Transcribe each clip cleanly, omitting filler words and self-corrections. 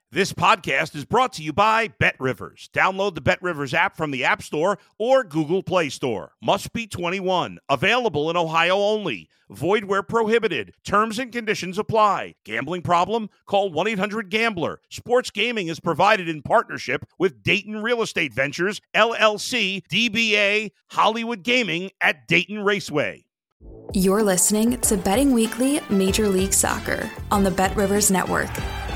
This podcast is brought to you by BetRivers. Download the BetRivers app from the App Store or Google Play Store. Must be 21. Available in Ohio only. Void where prohibited. Terms and conditions apply. Gambling problem? Call 1-800-GAMBLER. Sports gaming is provided in partnership with Dayton Real Estate Ventures, LLC, DBA, Hollywood Gaming at Dayton Raceway. You're listening to Betting Weekly Major League Soccer on the BetRivers Network.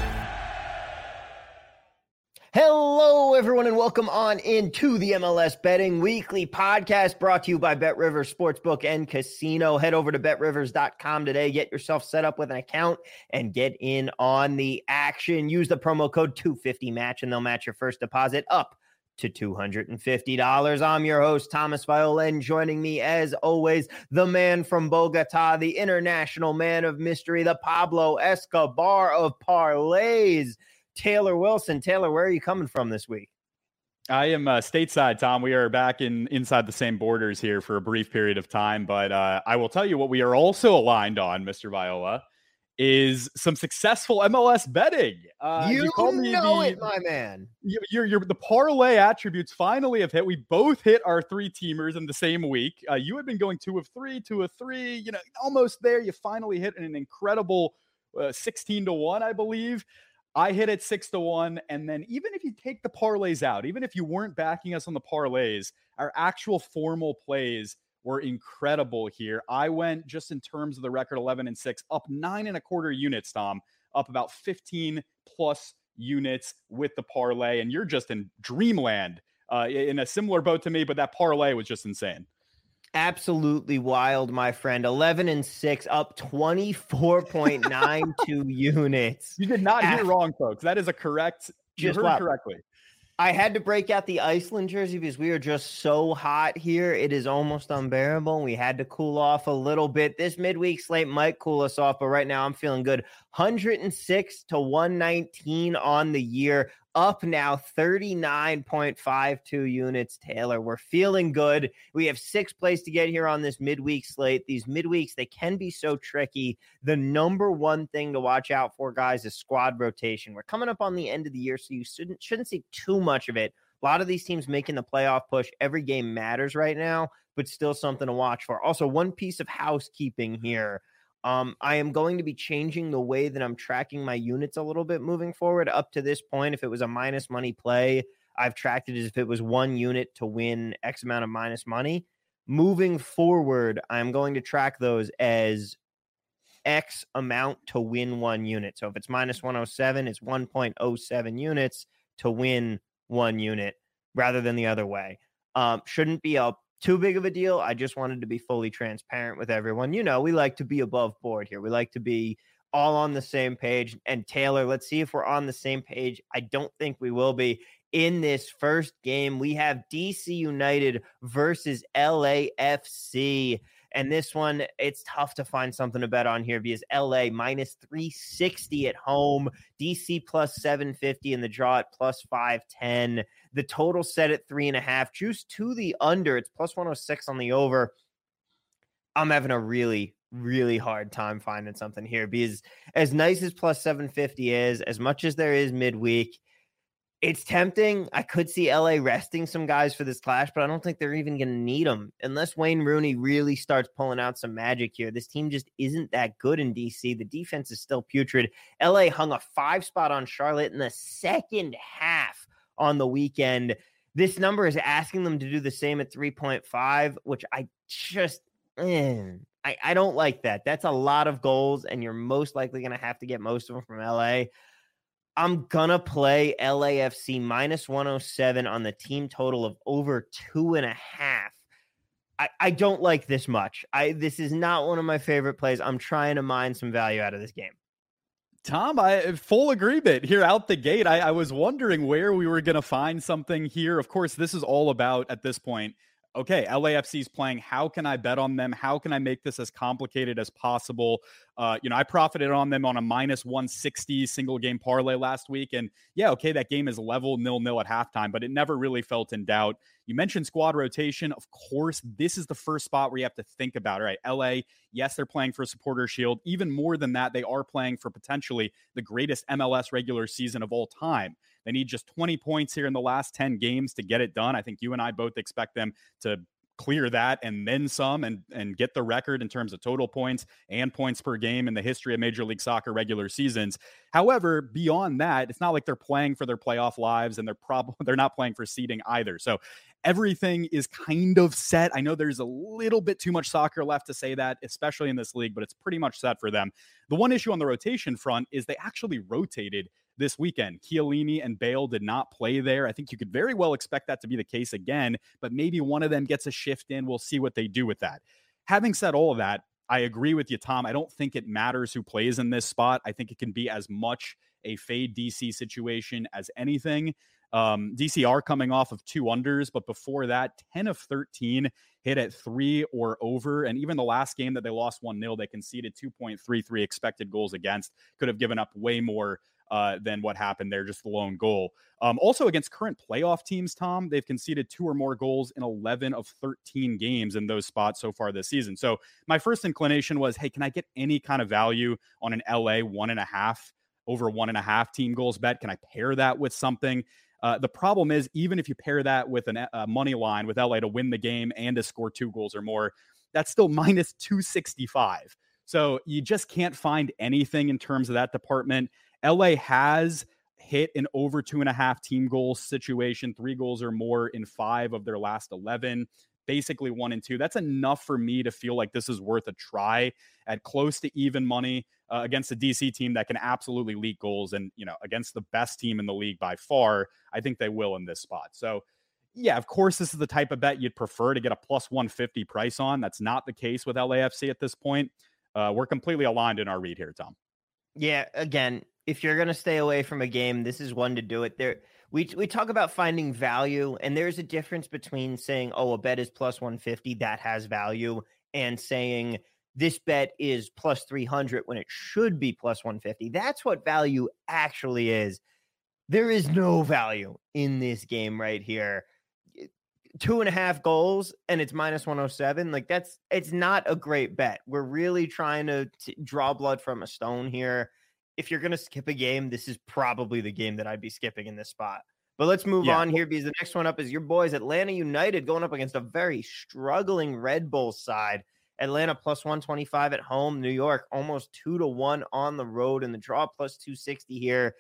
Hello, everyone, and welcome on into the MLS Betting Weekly podcast brought to you by BetRivers Sportsbook and Casino. Head over to BetRivers.com today. Get yourself set up with an account and get in on the action. Use the promo code 250MATCH, and they'll match your first deposit up to $250. I'm your host, Thomas Viola, and joining me, as always, the man from Bogota, the international man of mystery, the Pablo Escobar of parlays, Taylor Wilson. Taylor, where are you coming from this week? I am stateside, Tom. We are back inside the same borders here for a brief period of time, but I will tell you what we are also aligned on, Mr. Viola, is some successful MLS betting. You know it, my man. The parlay attributes finally have hit. We both hit our three teamers in the same week. You had been going 2 of 3, almost there. You finally hit an incredible 16-1, I believe. I hit it 6-1. And then even if you take the parlays out, even if you weren't backing us on the parlays, our actual formal plays were incredible here. I went, just in terms of the record, 11-6, up 9.25 units, Tom, up about 15 plus units with the parlay. And you're just in dreamland, in a similar boat to me, but that parlay was just insane. Absolutely wild, my friend. 11-6, up 24.92 units. You did not hear wrong, folks. That is a correct. You heard correctly. I had to break out the Iceland jersey because we are just so hot here. It is almost unbearable. We had to cool off a little bit. This midweek slate might cool us off, but right now I'm feeling good. 106 to 119 on the year. Up now 39.52 units, Taylor. We're feeling good. We have 6 plays to get here on this midweek slate. These midweeks, they can be so tricky. The number one thing to watch out for, guys, is squad rotation. We're coming up on the end of the year, so you shouldn't see too much of it. A lot of these teams making the playoff push. Every game matters right now, but still something to watch for. Also, one piece of housekeeping here. I am going to be changing the way that I'm tracking my units a little bit moving forward. Up to this point, if it was a minus money play, I've tracked it as if it was 1 unit to win X amount of minus money. Moving forward, I'm going to track those as X amount to win 1 unit. So if it's minus 107, it's 1.07 units to win 1 unit rather than the other way. Shouldn't be too big of a deal. I just wanted to be fully transparent with everyone. You know, we like to be above board here. We like to be all on the same page. And Taylor, let's see if we're on the same page. I don't think we will be. In this first game, we have DC United versus LAFC. And this one, it's tough to find something to bet on here because LA minus 360 at home, DC plus 750, and the draw at plus 510. The total set at 3.5. Juice to the under. It's plus 106 on the over. I'm having a really, really hard time finding something here because as nice as plus 750 is, as much as there is midweek, it's tempting. I could see LA resting some guys for this clash, but I don't think they're even going to need them unless Wayne Rooney really starts pulling out some magic here. This team just isn't that good in DC. The defense is still putrid. LA hung a 5 spot on Charlotte in the second half on the weekend. This number is asking them to do the same at 3.5, which I just, I don't like that. That's a lot of goals, and you're most likely going to have to get most of them from LA. I'm going to play LAFC minus 107 on the team total of over 2.5. I don't like this much. This is not one of my favorite plays. I'm trying to mine some value out of this game. Tom, I full agreement here out the gate. I was wondering where we were going to find something here. Of course, this is all about, at this point, okay, LAFC is playing. How can I bet on them? How can I make this as complicated as possible? I profited on them on a minus 160 single game parlay last week. And yeah, okay, that game is level 0-0 at halftime, but it never really felt in doubt. You mentioned squad rotation. Of course, this is the first spot where you have to think about, all right, LA, yes, they're playing for Supporter Shield. Even more than that, they are playing for potentially the greatest MLS regular season of all time. They need just 20 points here in the last 10 games to get it done. I think you and I both expect them to clear that and then some and get the record in terms of total points and points per game in the history of Major League Soccer regular seasons. However, beyond that, it's not like they're playing for their playoff lives, and they're not playing for seeding either. So everything is kind of set. I know there's a little bit too much soccer left to say that, especially in this league, but it's pretty much set for them. The one issue on the rotation front is they actually rotated this weekend. Chiellini and Bale did not play there. I think you could very well expect that to be the case again, but maybe one of them gets a shift in. We'll see what they do with that. Having said all of that, I agree with you, Tom. I don't think it matters who plays in this spot. I think it can be as much a fade DC situation as anything. DC are coming off of 2 unders, but before that, 10 of 13 hit at 3 or over. And even the last game that they lost 1-0, they conceded 2.33 expected goals against. Could have given up way more than what happened there, just the lone goal. Also against current playoff teams, Tom, they've conceded 2 or more goals in 11 of 13 games in those spots so far this season. So my first inclination was, hey, can I get any kind of value on an LA 1.5 over 1.5 team goals bet? Can I pair that with something? The problem is, even if you pair that with a money line with LA to win the game and to score 2 goals or more, that's still minus 265. So you just can't find anything in terms of that department. LA has hit an over 2.5 team goals situation, 3 goals or more in 5 of their last 11, basically 1 and 2. That's enough for me to feel like this is worth a try at close to even money against a DC team that can absolutely leak goals. And, against the best team in the league by far, I think they will in this spot. So yeah, of course, this is the type of bet you'd prefer to get a plus 150 price on. That's not the case with LAFC at this point. We're completely aligned in our read here, Tom. Yeah, again, if you're going to stay away from a game, this is one to do it. We talk about finding value, and there's a difference between saying, oh, a bet is plus 150, that has value, and saying this bet is plus 300 when it should be plus 150. That's what value actually is. There is no value in this game right here. 2.5 goals and it's minus 107. It's not a great bet. We're really trying to draw blood from a stone here. If you're going to skip a game, this is probably the game that I'd be skipping in this spot. But let's move on here, because the next one up is your boys, Atlanta United, going up against a very struggling Red Bull side. Atlanta plus 125 at home. New York almost 2-1 on the road, and the draw plus 260 here.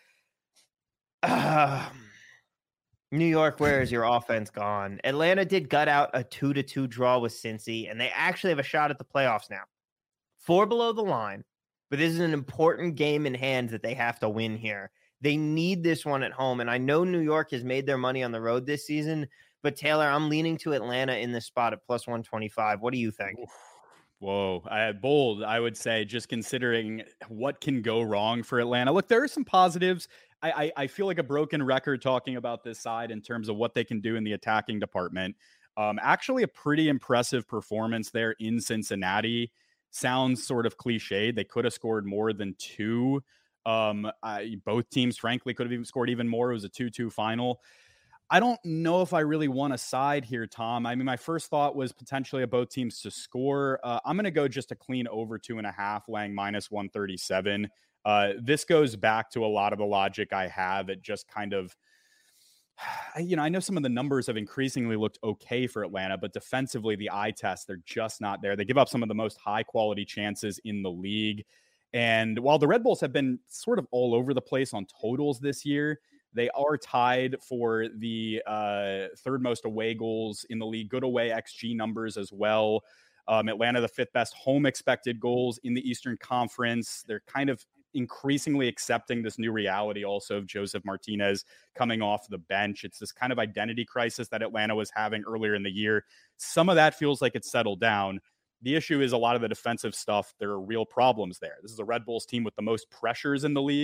New York, where is your offense gone? Atlanta did gut out a 2-2 draw with Cincy, and they actually have a shot at the playoffs now. 4 below the line. But this is an important game in hand that they have to win here. They need this one at home. And I know New York has made their money on the road this season, but Taylor, I'm leaning to Atlanta in this spot at plus 125. What do you think? Whoa, bold, I would say, just considering what can go wrong for Atlanta. Look, there are some positives. I feel like a broken record talking about this side in terms of what they can do in the attacking department. Actually, a pretty impressive performance there in Cincinnati. Sounds sort of cliched. They could have scored more than 2. Both teams, frankly, could have even scored even more. It was a 2-2 final. I don't know if I really want to side here, Tom. I mean, my first thought was potentially of both teams to score. I'm going to go just a clean over 2.5, laying minus 137. This goes back to a lot of the logic I have. It just kind of, I know some of the numbers have increasingly looked okay for Atlanta, but defensively, the eye test, they're just not there. They give up some of the most high quality chances in the league. And while the Red Bulls have been sort of all over the place on totals this year, they are tied for the third most away goals in the league, good away XG numbers as well. Atlanta, the 5th best home expected goals in the Eastern Conference. They're kind of increasingly accepting this new reality also of Joseph Martinez coming off the bench. It's this kind of identity crisis that Atlanta was having earlier in the year. Some of that feels like it's settled down. The issue is a lot of the defensive stuff. There are real problems there. This is a Red Bulls team with the most pressures in the league.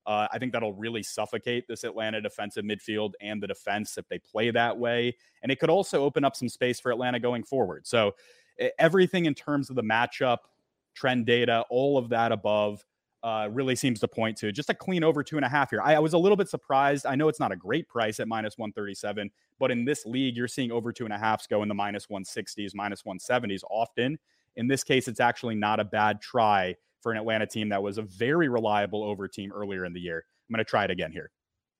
I think that'll really suffocate this Atlanta defensive midfield and the defense if they play that way. And it could also open up some space for Atlanta going forward. So everything in terms of the matchup, trend data, all of that above really seems to point to just a clean over 2.5 here. I was a little bit surprised. I know it's not a great price at -137, but in this league, you're seeing over 2.5s go in the -160s, -170s often. In this case, it's actually not a bad try for an Atlanta team that was a very reliable over team earlier in the year. I'm going to try it again here.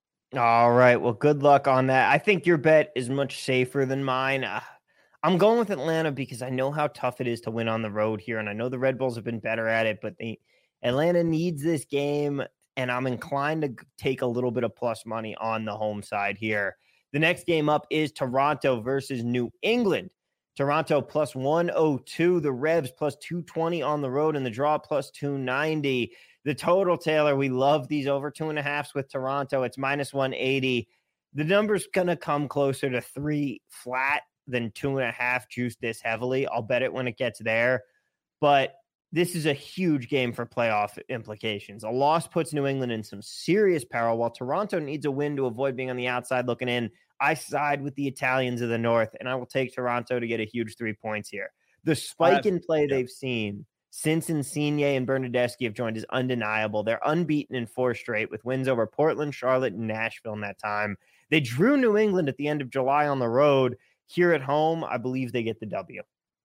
All right. Well, good luck on that. I think your bet is much safer than mine. I'm going with Atlanta because I know how tough it is to win on the road here. And I know the Red Bulls have been better at it, but Atlanta needs this game. And I'm inclined to take a little bit of plus money on the home side here. The next game up is Toronto versus New England. Toronto plus 102, the Revs plus 220 on the road, and the draw plus 290. The total, Taylor, we love these over 2.5s with Toronto. It's -180. The number's going to come closer to 3 flat than 2.5 juice this heavily. I'll bet it when it gets there. But this is a huge game for playoff implications. A loss puts New England in some serious peril, while Toronto needs a win to avoid being on the outside looking in. I side with the Italians of the North, and I will take Toronto to get a huge 3 points here. The spike in play they've seen since Insigne and Bernardeschi have joined is undeniable. They're unbeaten in 4 straight with wins over Portland, Charlotte, and Nashville in that time. They drew New England at the end of July on the road. Here at home, I believe they get the W.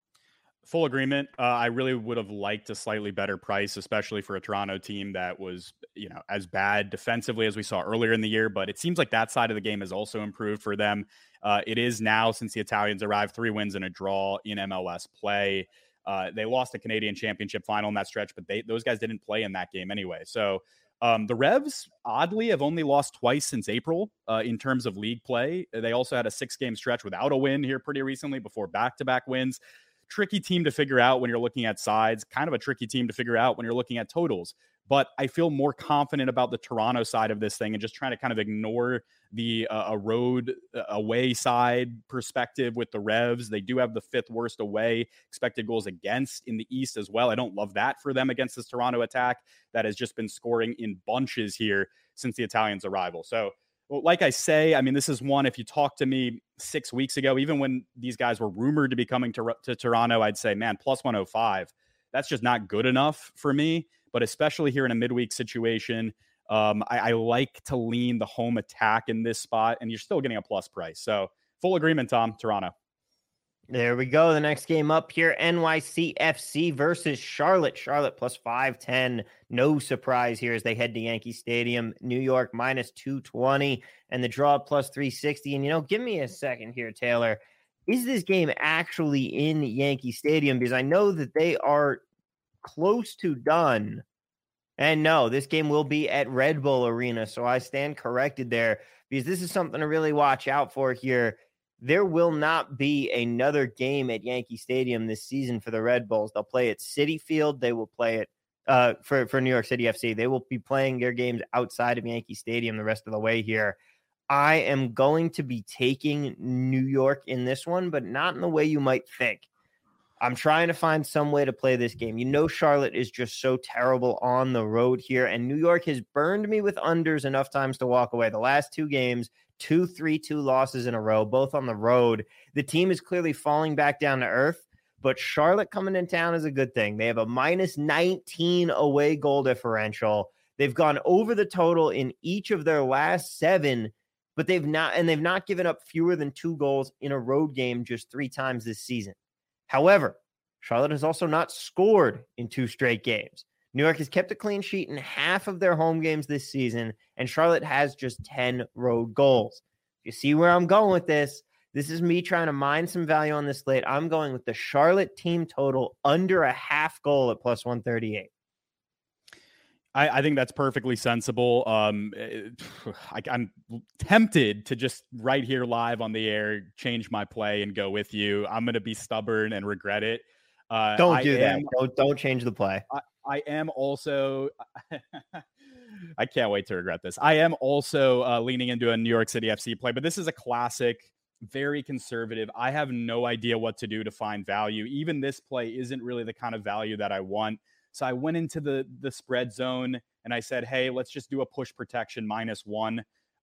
Full agreement. I really would have liked a slightly better price, especially for a Toronto team that was, as bad defensively as we saw earlier in the year. But it seems like that side of the game has also improved for them. It is now, since the Italians arrived, 3 wins and a draw in MLS play. They lost the Canadian Championship final in that stretch, but those guys didn't play in that game anyway. So the Revs, oddly, have only lost twice since April in terms of league play. They also had a 6-game stretch without a win here pretty recently before back-to-back wins. Tricky team to figure out when you're looking at sides, kind of a tricky team to figure out when you're looking at totals. But I feel more confident about the Toronto side of this thing and just trying to kind of ignore the road away side perspective with the Revs. They do have the 5th worst away expected goals against in the East as well. I don't love that for them against this Toronto attack that has just been scoring in bunches here since the Italians' arrival. So, well, like I say, I mean, this is one, if you talked to me 6 weeks ago, even when these guys were rumored to be coming to Toronto, I'd say, man, plus 105, that's just not good enough for me. But especially here in a midweek situation, I like to lean the home attack in this spot, and you're still getting a plus price. So full agreement, Tom, Toronto. There we go. The next game up here, NYCFC versus Charlotte. Charlotte plus 510. No surprise here as they head to Yankee Stadium. New York minus 220 and the draw plus 360. And, give me a second here, Taylor. Is this game actually in Yankee Stadium? Because I know that they are close to done. And no, this game will be at Red Bull Arena. So I stand corrected there because this is something to really watch out for here. There will not be another game at Yankee Stadium this season for the Red Bulls. They'll play at Citi Field. They will play it for New York City FC. They will be playing their games outside of Yankee Stadium the rest of the way here. I am going to be taking New York in this one, but not in the way you might think. I'm trying to find some way to play this game. Charlotte is just so terrible on the road here, and New York has burned me with unders enough times to walk away. The last 2 games, 2 3-2 losses in a row, both on the road. The team is clearly falling back down to earth, but Charlotte coming in town is a good thing. They have a minus 19 away goal differential. They've gone over the total in each of their last 7, but they've not given up fewer than 2 goals in a road game just 3 times this season. However, Charlotte has also not scored in 2 straight games. New York has kept a clean sheet in half of their home games this season, and Charlotte has just 10 road goals. You see where I'm going with this? This is me trying to mine some value on this slate. I'm going with the Charlotte team total under a half goal at plus 138. I think that's perfectly sensible. I'm tempted to just right here live on the air, change my play and go with you. I'm going to be stubborn and regret it. Don't do that. Don't change the play. I am also, I can't wait to regret this. I am also leaning into a New York City FC play, but this is a classic, very conservative. I have no idea what to do to find value. Even this play isn't really the kind of value that I want. So I went into the spread zone and I said, hey, let's just do a push protection -1.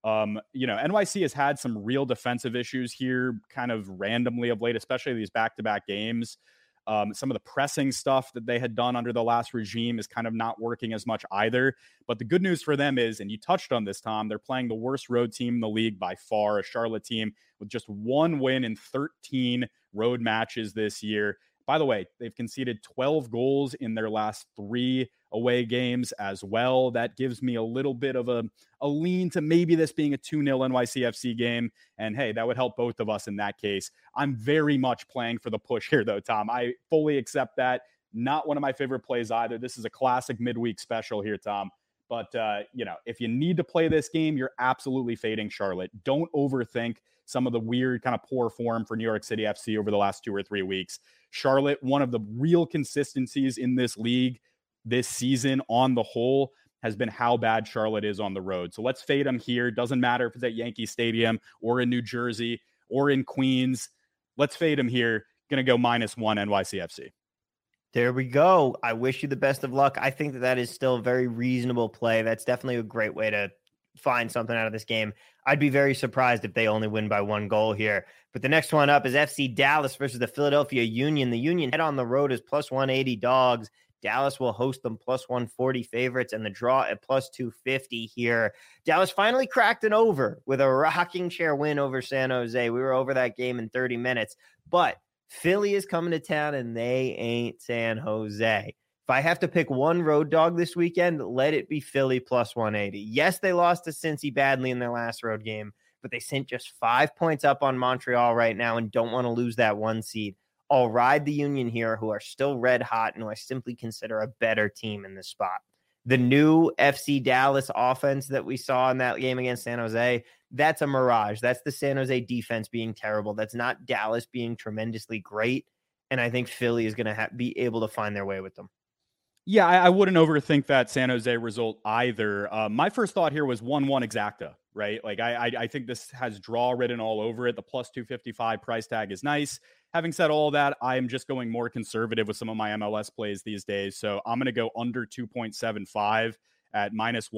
NYC has had some real defensive issues here kind of randomly of late, especially these back-to-back games. Some of the pressing stuff that they had done under the last regime is kind of not working as much either. But the good news for them is, and you touched on this, Tom, they're playing the worst road team in the league by far, a Charlotte team with just 1 win in 13 road matches this year. By the way, they've conceded 12 goals in their last 3 away games as well. That gives me a little bit of a lean to maybe this being a 2-0 NYCFC game. And hey, that would help both of us in that case. I'm very much playing for the push here, though, Tom. I fully accept that. Not one of my favorite plays either. This is a classic midweek special here, Tom. But, if you need to play this game, you're absolutely fading Charlotte. Don't overthink some of the weird kind of poor form for New York City FC over the last 2 or 3 weeks. Charlotte, one of the real consistencies in this league this season on the whole has been how bad Charlotte is on the road. So let's fade them here. Doesn't matter if it's at Yankee Stadium or in New Jersey or in Queens. Let's fade them here. Going to go -1 NYCFC. There we go. I wish you the best of luck. I think that is still a very reasonable play. That's definitely a great way to find something out of this game. I'd be very surprised if they only win by 1 goal here. But the next one up is FC Dallas versus the Philadelphia Union. The Union head on the road is +180 dogs. Dallas will host them +140 favorites, and the draw at +250 here. Dallas finally cracked an over with a rocking chair win over San Jose. We were over that game in 30 minutes, but Philly is coming to town, and they ain't San Jose. If I have to pick one road dog this weekend, let it be Philly +180. Yes, they lost to Cincy badly in their last road game, but they sent just 5 points up on Montreal right now and don't want to lose that 1 seed. I'll ride the Union here, who are still red hot and who I simply consider a better team in this spot. The new FC Dallas offense that we saw in that game against San Jose, that's a mirage. That's the San Jose defense being terrible. That's not Dallas being tremendously great. And I think Philly is going to be able to find their way with them. Yeah, I wouldn't overthink that San Jose result either. My first thought here was 1-1 exacta, right? Like I think this has draw written all over it. The +255 price tag is nice. Having said all that, I'm just going more conservative with some of my MLS plays these days. So I'm going to go under 2.75 at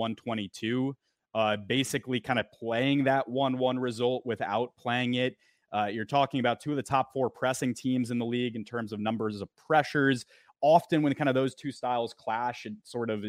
-122. Basically kind of playing that 1-1 result without playing it. You're talking about 2 of the top 4 pressing teams in the league in terms of numbers of pressures. Often when kind of those 2 styles clash, it sort of,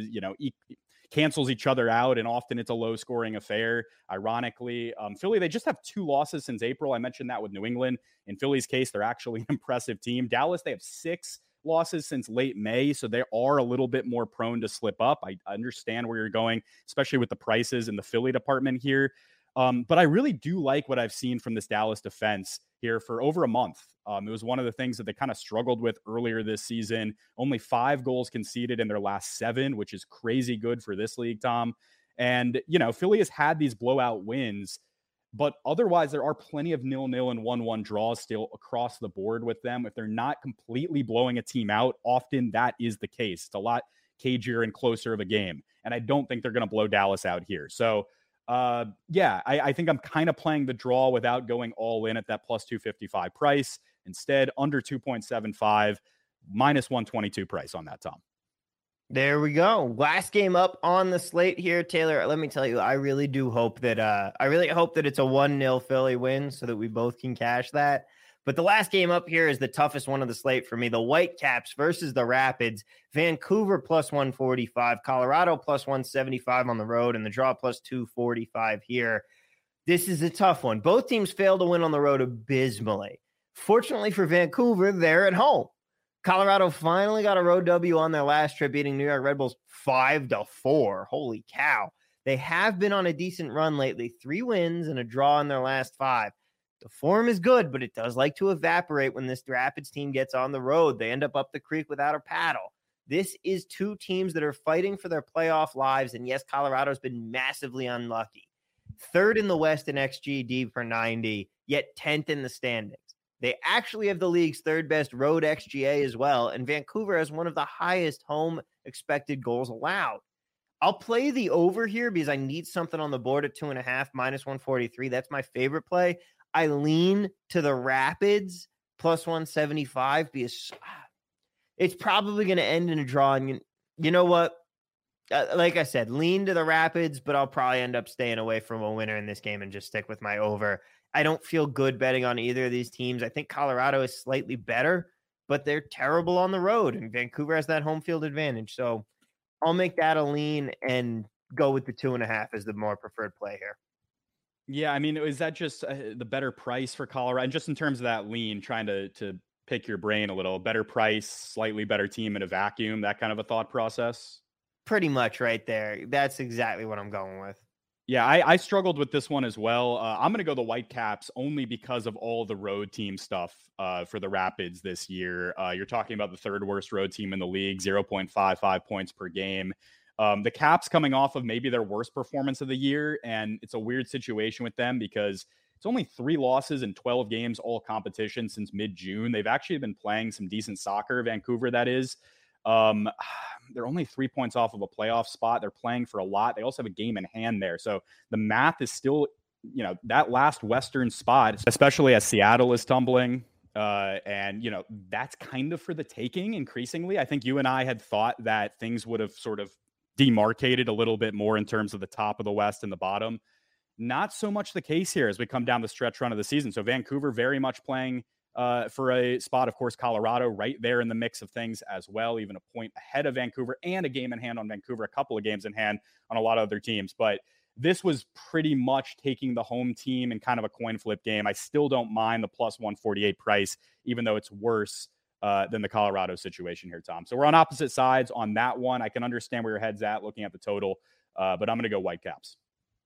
cancels each other out, and often it's a low-scoring affair. Ironically, Philly, they just have 2 losses since April. I mentioned that with New England. In Philly's case, they're actually an impressive team. Dallas, they have 6 losses since late May, so they are a little bit more prone to slip up. I understand where you're going, especially with the prices in the Philly department here. But I really do like what I've seen from this Dallas defense here for over a month. It was one of the things that they kind of struggled with earlier this season. Only 5 goals conceded in their last 7, which is crazy good for this league, Tom. And, Philly has had these blowout wins, but otherwise there are plenty of 0-0 and 1-1 draws still across the board with them. If they're not completely blowing a team out, often that is the case. It's a lot cagier and closer of a game. And I don't think they're going to blow Dallas out here. So, I think I'm kind of playing the draw without going all in at that +255 price. Instead, under 2.75, -122 price on that, Tom. There we go. Last game up on the slate here, Taylor. Let me tell you, I really do hope that it's a 1-0 Philly win so that we both can cash that. But the last game up here is the toughest one of the slate for me. The Whitecaps versus the Rapids. Vancouver +145, Colorado +175 on the road, and the draw +245 here. This is a tough one. Both teams failed to win on the road abysmally. Fortunately for Vancouver, they're at home. Colorado finally got a road W on their last trip, beating New York Red Bulls 5-4. Holy cow. They have been on a decent run lately. 3 wins and a draw in their last 5. The form is good, but it does like to evaporate when this Rapids team gets on the road. They end up the creek without a paddle. This is 2 teams that are fighting for their playoff lives, and yes, Colorado's been massively unlucky. 3rd in the West in XG per 90, yet 10th in the standings. They actually have the league's 3rd best road XGA as well, and Vancouver has one of the highest home expected goals allowed. I'll play the over here because I need something on the board at 2.5, -143. That's my favorite play. I lean to the Rapids +175 because it's probably going to end in a draw. And You know what? Like I said, lean to the Rapids, but I'll probably end up staying away from a winner in this game and just stick with my over. I don't feel good betting on either of these teams. I think Colorado is slightly better, but they're terrible on the road, and Vancouver has that home field advantage. So I'll make that a lean and go with the 2.5 as the more preferred play here. Yeah, I mean, is that just the better price for Colorado? And just in terms of that lean, trying to pick your brain a little, better price, slightly better team in a vacuum, that kind of a thought process? Pretty much right there. That's exactly what I'm going with. Yeah, I struggled with this one as well. I'm going to go the Whitecaps only because of all the road team stuff for the Rapids this year. You're talking about the third worst road team in the league, 0.55 points per game. The Caps coming off of maybe their worst performance of the year, and it's a weird situation with them because it's only 3 losses in 12 games, all competition since mid-June. They've actually been playing some decent soccer, Vancouver, that is. They're only 3 points off of a playoff spot. They're playing for a lot. They also have a game in hand there. So the math is still, that last Western spot, especially as Seattle is tumbling. And that's kind of for the taking increasingly. I think you and I had thought that things would have sort of demarcated a little bit more in terms of the top of the West and the bottom. Not so much the case here as we come down the stretch run of the season. So Vancouver very much playing for a spot. Of course, Colorado right there in the mix of things as well, even a point ahead of Vancouver and a game in hand on Vancouver, a couple of games in hand on a lot of other teams. But this was pretty much taking the home team in kind of a coin flip game. I still don't mind the plus 148 price, even though it's worse than the Colorado situation here, Tom. So we're on opposite sides on that one. I can understand where your head's at looking at the total, but I'm going to go Whitecaps.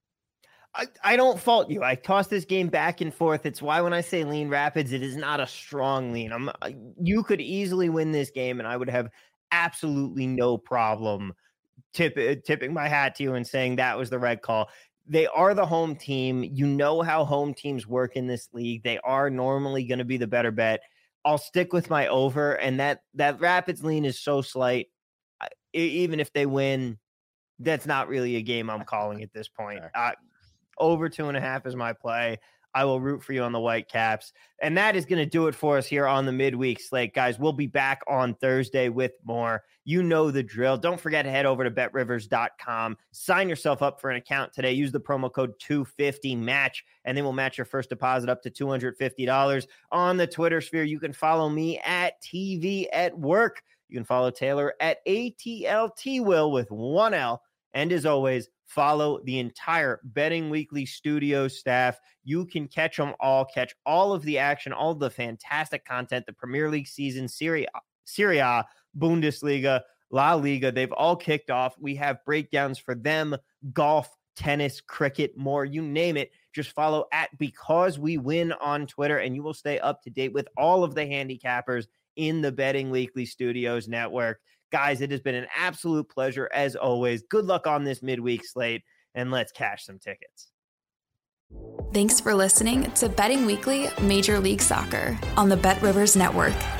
I don't fault you. I toss this game back and forth. It's why when I say lean Rapids, it is not a strong lean. You could easily win this game, and I would have absolutely no problem tipping my hat to you and saying that was the right call. They are the home team. You know how home teams work in this league. They are normally going to be the better bet. I'll stick with my over, and that Rapids lean is so slight. Even if they win, that's not really a game I'm calling at this point. Over 2.5 is my play. I will root for you on the Whitecaps. And that is going to do it for us here on the midweek slate. Guys, we'll be back on Thursday with more. You know the drill. Don't forget to head over to betrivers.com. Sign yourself up for an account today. Use the promo code 250MATCH, and then we'll match your first deposit up to $250. On the Twitter sphere, you can follow me at TV at Work. You can follow Taylor at ATLTWill with 1L. And as always, follow the entire Betting Weekly studio staff. You can catch them all, catch all of the action, all of the fantastic content, the Premier League season, Serie A, Bundesliga, La Liga. They've all kicked off. We have breakdowns for them, golf, tennis, cricket, more, you name it. Just follow at Because We Win on Twitter, and you will stay up to date with all of the handicappers in the Betting Weekly Studios network. Guys, it has been an absolute pleasure as always. Good luck on this midweek slate, and let's cash some tickets. Thanks for listening to Betting Weekly Major League Soccer on the BetRivers Network.